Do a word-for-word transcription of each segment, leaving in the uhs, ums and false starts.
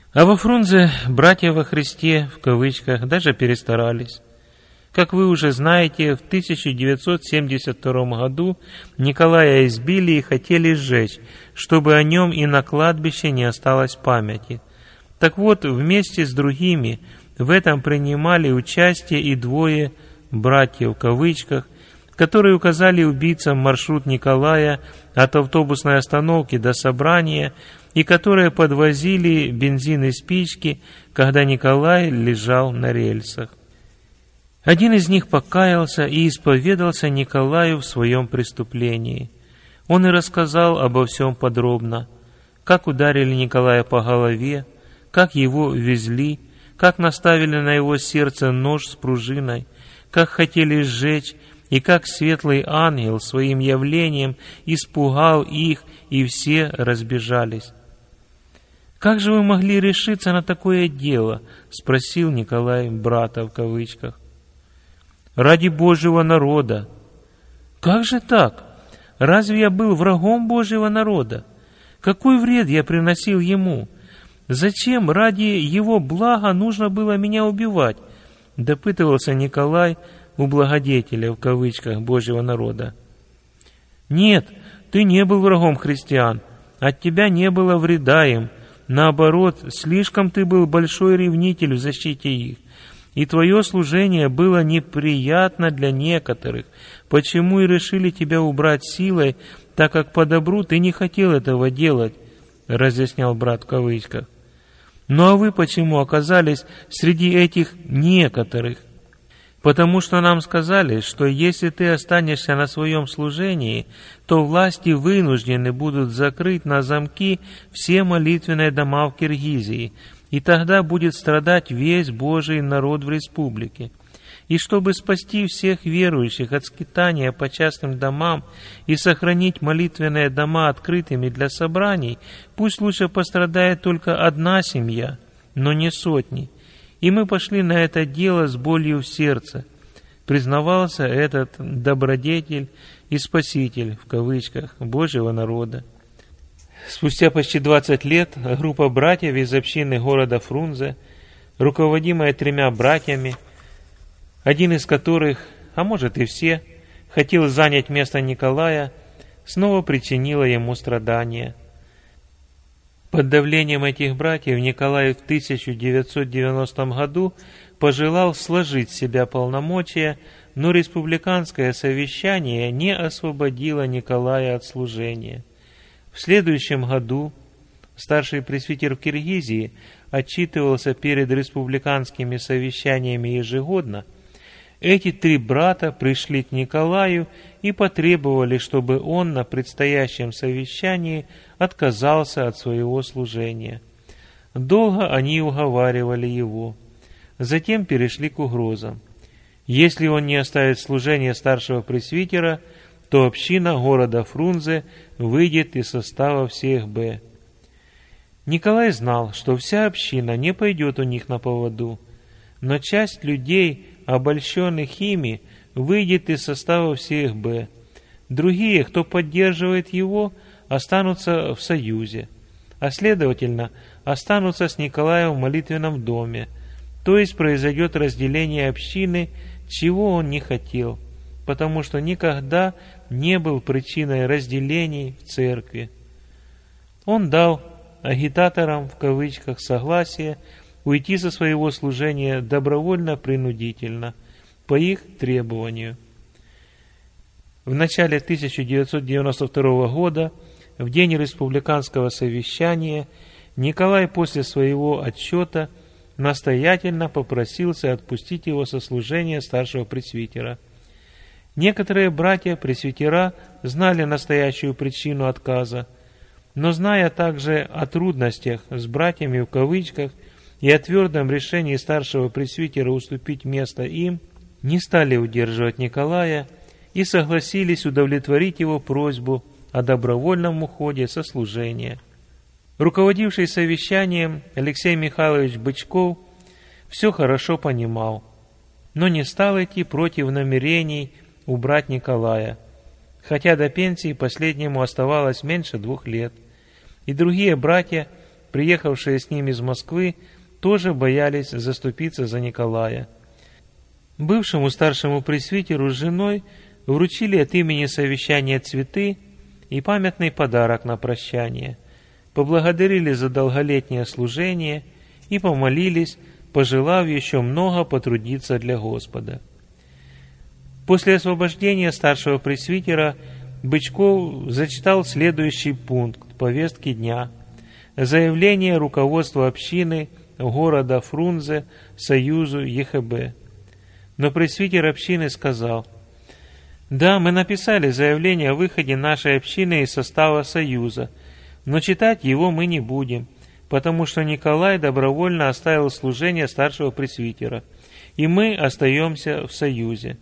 А во Фрунзе братья во Христе, в кавычках, даже перестарались. Как вы уже знаете, в тысяча девятьсот семьдесят втором году Николая избили и хотели сжечь, чтобы о нем и на кладбище не осталось памяти. Так вот, вместе с другими в этом принимали участие и двое «братьев» в кавычках, которые указали убийцам маршрут Николая от автобусной остановки до собрания и которые подвозили бензин и спички, когда Николай лежал на рельсах. Один из них покаялся и исповедался Николаю в своем преступлении. Он и рассказал обо всем подробно, как ударили Николая по голове, как его везли, как наставили на его сердце нож с пружиной, как хотели сжечь, и как светлый ангел своим явлением испугал их, и все разбежались. «Как же вы могли решиться на такое дело?» — спросил Николай брата в кавычках. «Ради Божьего народа». «Как же так? Разве я был врагом Божьего народа? Какой вред я приносил ему? Зачем ради его блага нужно было меня убивать?» — допытывался Николай у благодетеля в кавычках Божьего народа. «Нет, ты не был врагом христиан, от тебя не было вреда им. Наоборот, слишком ты был большой ревнитель в защите их, и твое служение было неприятно для некоторых, почему и решили тебя убрать силой, так как по добру ты не хотел этого делать», — разъяснял брат в кавычках. «Ну а вы почему оказались среди этих некоторых?» «Потому что нам сказали, что если ты останешься на своем служении, то власти вынуждены будут закрыть на замки все молитвенные дома в Киргизии, и тогда будет страдать весь Божий народ в республике. И чтобы спасти всех верующих от скитания по частным домам и сохранить молитвенные дома открытыми для собраний, пусть лучше пострадает только одна семья, но не сотни. И мы пошли на это дело с болью в сердце», — признавался этот добродетель и спаситель, в кавычках, Божьего народа. Спустя почти двадцать лет группа братьев из общины города Фрунзе, руководимая тремя братьями, один из которых, а может и все, хотел занять место Николая, снова причинила ему страдания. Под давлением этих братьев Николай в тысяча девятьсот девяностом году пожелал сложить с себя полномочия, но республиканское совещание не освободило Николая от служения. В следующем году старший пресвитер в Киргизии отчитывался перед республиканскими совещаниями ежегодно. Эти три брата пришли к Николаю и потребовали, чтобы он на предстоящем совещании отказался от своего служения. Долго они уговаривали его. Затем перешли к угрозам. Если он не оставит служение старшего пресвитера, то община города Фрунзе выйдет из состава всех Б. Николай знал, что вся община не пойдет у них на поводу, но часть людей, обольщенных ими, выйдет из состава всех Б. Другие, кто поддерживает его, останутся в союзе, а следовательно, останутся с Николаем в молитвенном доме, то есть произойдет разделение общины, чего он не хотел, потому что никогда не был причиной разделений в церкви. Он дал агитаторам, в кавычках, согласие уйти со своего служения добровольно-принудительно, по их требованию. В начале тысяча девятьсот девяносто второго года, в день республиканского совещания, Николай после своего отчета настоятельно попросился отпустить его со служения старшего пресвитера. Некоторые братья-пресвитера знали настоящую причину отказа, но зная также о трудностях с братьями в кавычках и о твердом решении старшего пресвитера уступить место им, не стали удерживать Николая и согласились удовлетворить его просьбу о добровольном уходе со служения. Руководивший совещанием Алексей Михайлович Бычков все хорошо понимал, но не стал идти против намерений убрать Николая, хотя до пенсии последнему оставалось меньше двух лет, и другие братья приехавшие с ним из Москвы, тоже боялись заступиться за Николая. Бывшему старшему пресвитеру с женой вручили от имени совещания цветы и памятный подарок на прощание, поблагодарили за долголетнее служение и помолились, пожелав еще много потрудиться для Господа. После освобождения старшего пресвитера Бычков зачитал следующий пункт повестки дня: заявление руководства общины города Фрунзе Союзу ЕХБ. Но пресвитер общины сказал: «Да, мы написали заявление о выходе нашей общины из состава Союза, но читать его мы не будем, потому что Николай добровольно оставил служение старшего пресвитера, и мы остаемся в Союзе».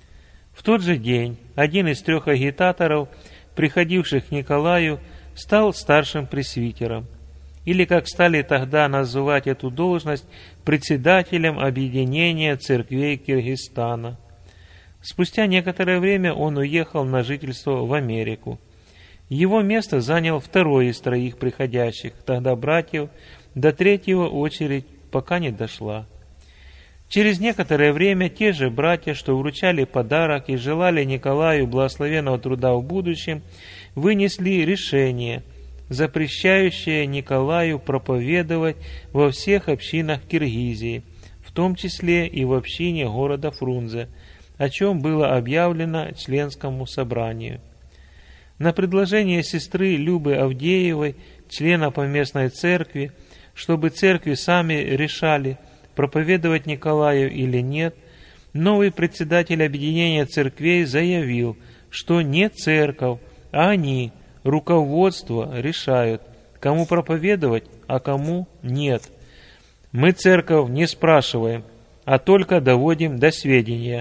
В тот же день один из трех агитаторов, приходивших к Николаю, стал старшим пресвитером, или, как стали тогда называть эту должность, председателем объединения церквей Киргизстана. Спустя некоторое время он уехал на жительство в Америку. Его место занял второй из троих приходящих, тогда братьев, до третьего очередь пока не дошла. Через некоторое время те же братья, что вручали подарок и желали Николаю благословенного труда в будущем, вынесли решение, запрещающее Николаю проповедовать во всех общинах Киргизии, в том числе и в общине города Фрунзе, о чем было объявлено членскому собранию. На предложение сестры Любы Авдеевой, члена поместной церкви, чтобы церкви сами решали, проповедовать Николаю или нет, новый председатель объединения церквей заявил, что не церковь, а они, руководство, решают, кому проповедовать, а кому нет. Мы церковь не спрашиваем, а только доводим до сведения.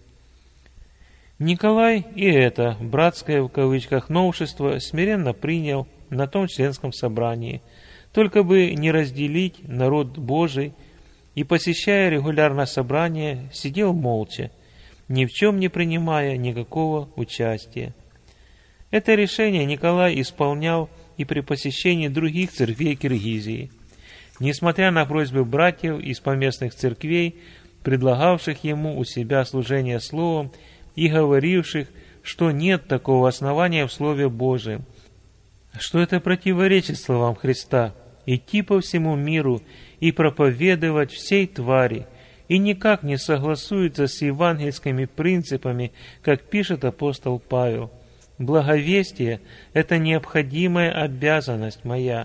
Николай и это «братское» в кавычках новшество смиренно принял на том членском собрании, только бы не разделить народ Божий, и, посещая регулярно собрания, сидел молча, ни в чем не принимая никакого участия. Это решение Николай исполнял и при посещении других церквей Киргизии. Несмотря на просьбы братьев из поместных церквей, предлагавших ему у себя служение словом и говоривших, что нет такого основания в Слове Божьем, что это противоречит словам Христа, идти по всему миру и проповедовать всей твари, и никак не согласуется с евангельскими принципами, как пишет апостол Павел. Благовестие – это необходимая обязанность моя.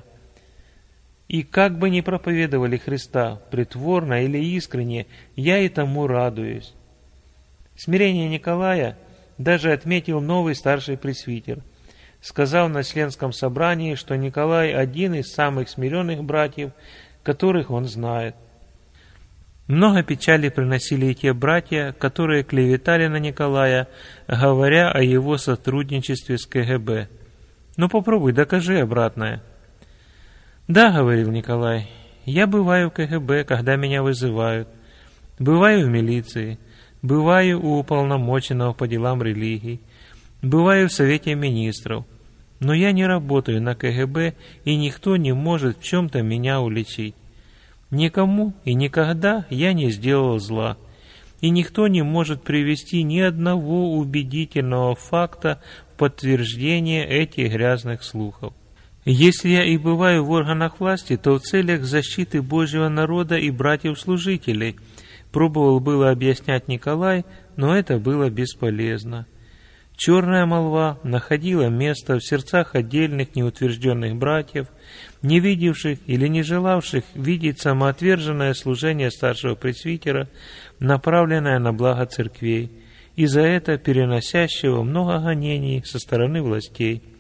И как бы ни проповедовали Христа, притворно или искренне, я и тому радуюсь. Смирение Николая даже отметил новый старший пресвитер, сказав на членском собрании, что Николай один из самых смиренных братьев, которых он знает. Много печали приносили и те братья, которые клеветали на Николая, говоря о его сотрудничестве с КГБ. «Ну попробуй, докажи обратное». «Да, — говорил Николай, — я бываю в КГБ, когда меня вызывают, бываю в милиции, бываю у уполномоченного по делам религий, бываю в Совете министров, но я не работаю на КГБ, и никто не может в чем-то меня уличить. Никому и никогда я не сделал зла, и никто не может привести ни одного убедительного факта в подтверждение этих грязных слухов. Если я и бываю в органах власти, то в целях защиты Божьего народа и братьев-служителей», пробовал было объяснять Николай, но это было бесполезно. Черная молва находила место в сердцах отдельных неутвержденных братьев, не видевших или не желавших видеть самоотверженное служение старшего пресвитера, направленное на благо церквей, и за это переносящего много гонений со стороны властей.